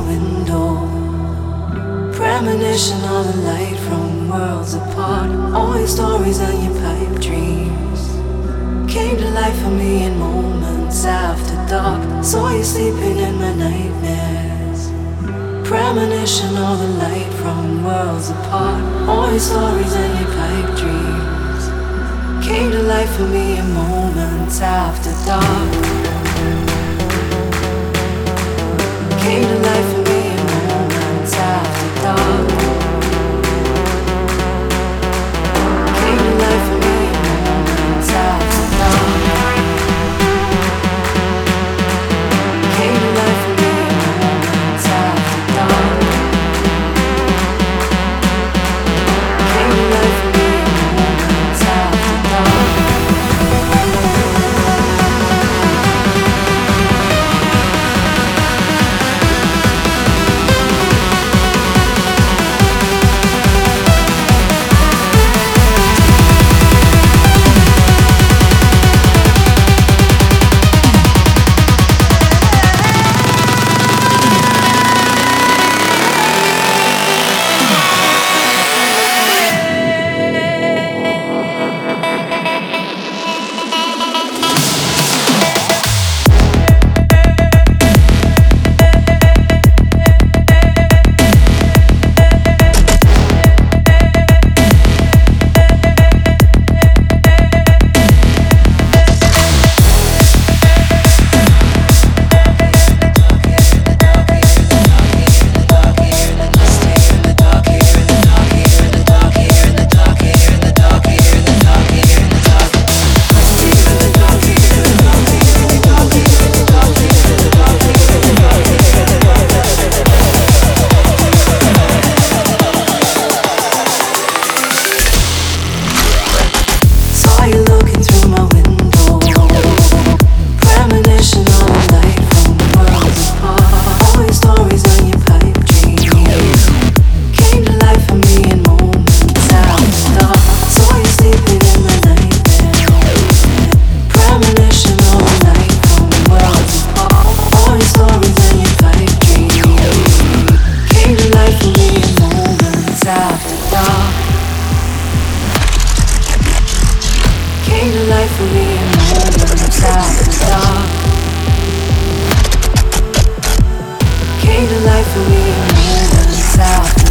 window. Premonition of the light from worlds apart. All your stories and your pipe dreams came to life for me in moments after dark. Saw you sleeping in my nightmares. Premonition of the light from worlds apart. All your stories and your pipe dreams came to life for me in moments after dark. Came to life for me in moments after dark. Came to life for me in moments after dark. Came to life for me in moments after dark. Came to life for me in moments after dark. Came to life for me in moments after dark. Came to life for me in moments after